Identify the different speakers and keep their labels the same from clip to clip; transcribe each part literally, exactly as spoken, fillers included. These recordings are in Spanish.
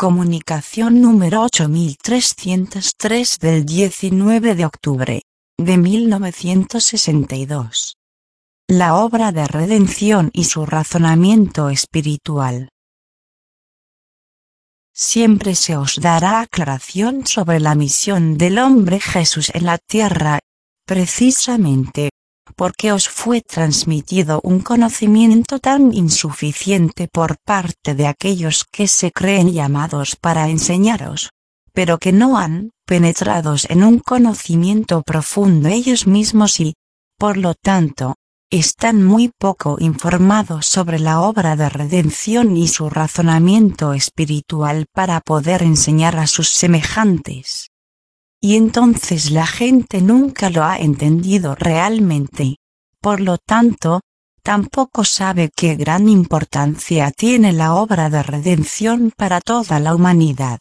Speaker 1: Comunicación número ocho mil trescientos tres del diecinueve de octubre de mil novecientos sesenta y dos. La obra de redención y su razonamiento espiritual. Siempre se os dará aclaración sobre la misión del hombre Jesús en la tierra, precisamente porque os fue transmitido un conocimiento tan insuficiente por parte de aquellos que se creen llamados para enseñaros, pero que no han penetrado en un conocimiento profundo ellos mismos y, por lo tanto, están muy poco informados sobre la obra de redención y su razonamiento espiritual para poder enseñar a sus semejantes. Y entonces la gente nunca lo ha entendido realmente. Por lo tanto, tampoco sabe qué gran importancia tiene la obra de redención para toda la humanidad.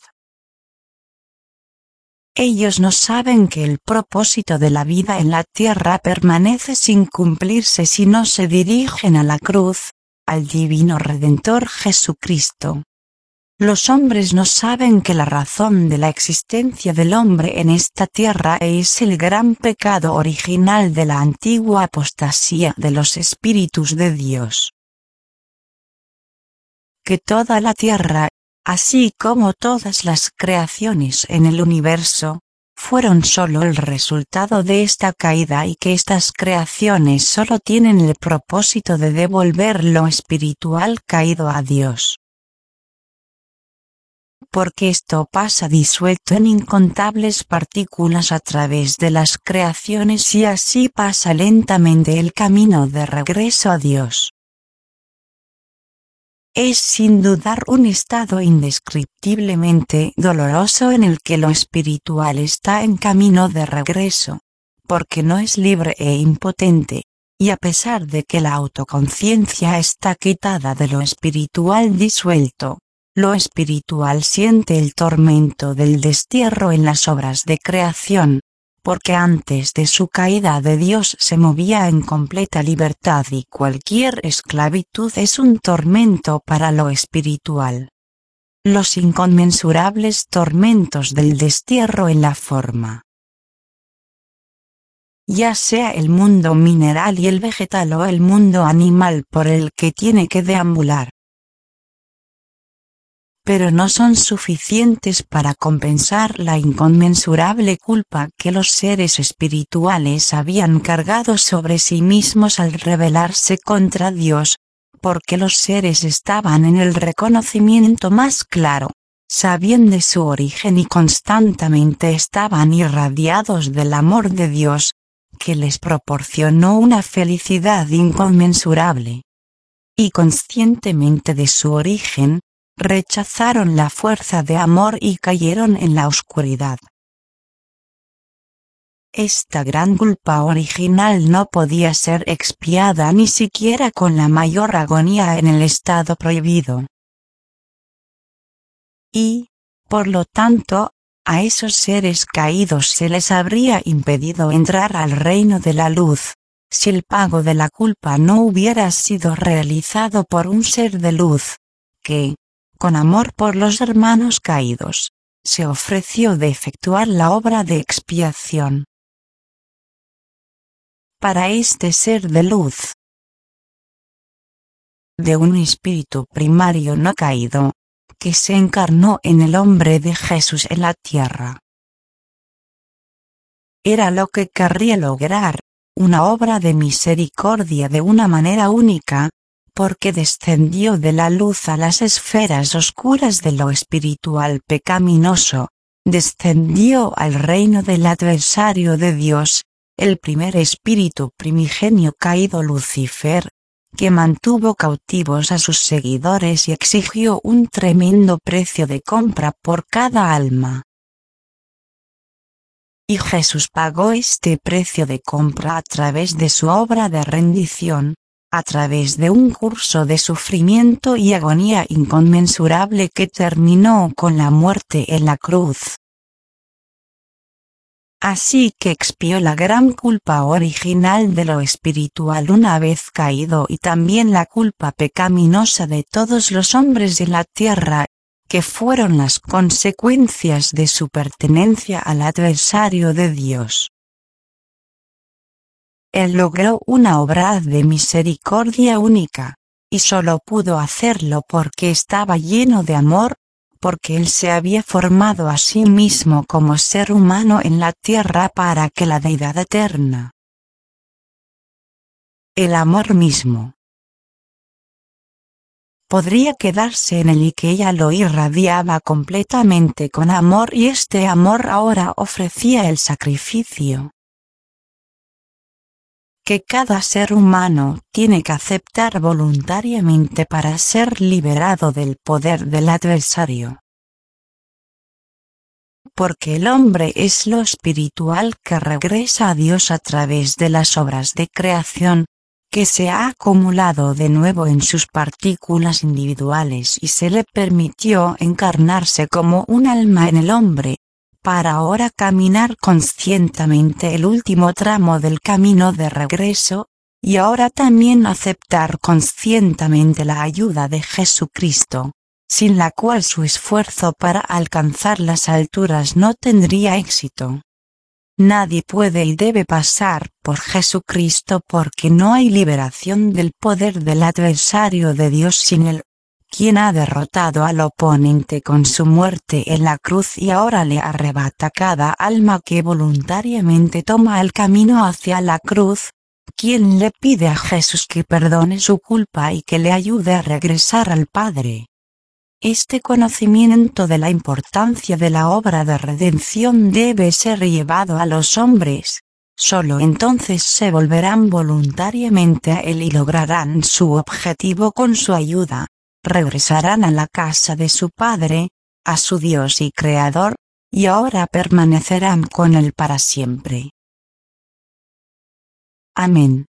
Speaker 1: Ellos no saben que el propósito de la vida en la tierra permanece sin cumplirse si no se dirigen a la cruz, al divino Redentor Jesucristo. Los hombres no saben que la razón de la existencia del hombre en esta tierra es el gran pecado original de la antigua apostasía de los espíritus de Dios. Que toda la tierra, así como todas las creaciones en el universo, fueron solo el resultado de esta caída y que estas creaciones solo tienen el propósito de devolver lo espiritual caído a Dios. Porque esto pasa disuelto en incontables partículas a través de las creaciones y así pasa lentamente el camino de regreso a Dios. Es sin dudar un estado indescriptiblemente doloroso en el que lo espiritual está en camino de regreso, porque no es libre e impotente, y a pesar de que la autoconciencia está quitada de lo espiritual disuelto, lo espiritual siente el tormento del destierro en las obras de creación, porque antes de su caída de Dios se movía en completa libertad y cualquier esclavitud es un tormento para lo espiritual. Los inconmensurables tormentos del destierro en la forma, ya sea el mundo mineral y el vegetal o el mundo animal por el que tiene que deambular, pero no son suficientes para compensar la inconmensurable culpa que los seres espirituales habían cargado sobre sí mismos al rebelarse contra Dios, porque los seres estaban en el reconocimiento más claro, sabían de su origen y constantemente estaban irradiados del amor de Dios, que les proporcionó una felicidad inconmensurable. Y conscientemente de su origen, rechazaron la fuerza de amor y cayeron en la oscuridad. Esta gran culpa original no podía ser expiada ni siquiera con la mayor agonía en el estado prohibido. Y, por lo tanto, a esos seres caídos se les habría impedido entrar al reino de la luz, si el pago de la culpa no hubiera sido realizado por un ser de luz, que, con amor por los hermanos caídos, se ofreció de efectuar la obra de expiación. Para este ser de luz, de un espíritu primario no caído, que se encarnó en el hombre de Jesús en la tierra, era lo que querría lograr, una obra de misericordia de una manera única, porque descendió de la luz a las esferas oscuras de lo espiritual pecaminoso, descendió al reino del adversario de Dios, el primer espíritu primigenio caído Lucifer, que mantuvo cautivos a sus seguidores y exigió un tremendo precio de compra por cada alma. Y Jesús pagó este precio de compra a través de su obra de rendición, a través de un curso de sufrimiento y agonía inconmensurable que terminó con la muerte en la cruz. Así que expió la gran culpa original de lo espiritual una vez caído y también la culpa pecaminosa de todos los hombres en la tierra, que fueron las consecuencias de su pertenencia al adversario de Dios. Él logró una obra de misericordia única, y solo pudo hacerlo porque estaba lleno de amor, porque él se había formado a sí mismo como ser humano en la tierra para que la deidad eterna, el amor mismo, podría quedarse en él y que ella lo irradiaba completamente con amor, y este amor ahora ofrecía el sacrificio que cada ser humano tiene que aceptar voluntariamente para ser liberado del poder del adversario. Porque el hombre es lo espiritual que regresa a Dios a través de las obras de creación, que se ha acumulado de nuevo en sus partículas individuales y se le permitió encarnarse como un alma en el hombre, para ahora caminar conscientemente el último tramo del camino de regreso, y ahora también aceptar conscientemente la ayuda de Jesucristo, sin la cual su esfuerzo para alcanzar las alturas no tendría éxito. Nadie puede y debe pasar por Jesucristo porque no hay liberación del poder del adversario de Dios sin él, quien ha derrotado al oponente con su muerte en la cruz y ahora le arrebata cada alma que voluntariamente toma el camino hacia la cruz, quien le pide a Jesús que perdone su culpa y que le ayude a regresar al Padre. Este conocimiento de la importancia de la obra de redención debe ser llevado a los hombres, solo entonces se volverán voluntariamente a él y lograrán su objetivo con su ayuda, regresarán a la casa de su Padre, a su Dios y Creador, y ahora permanecerán con él para siempre. Amén.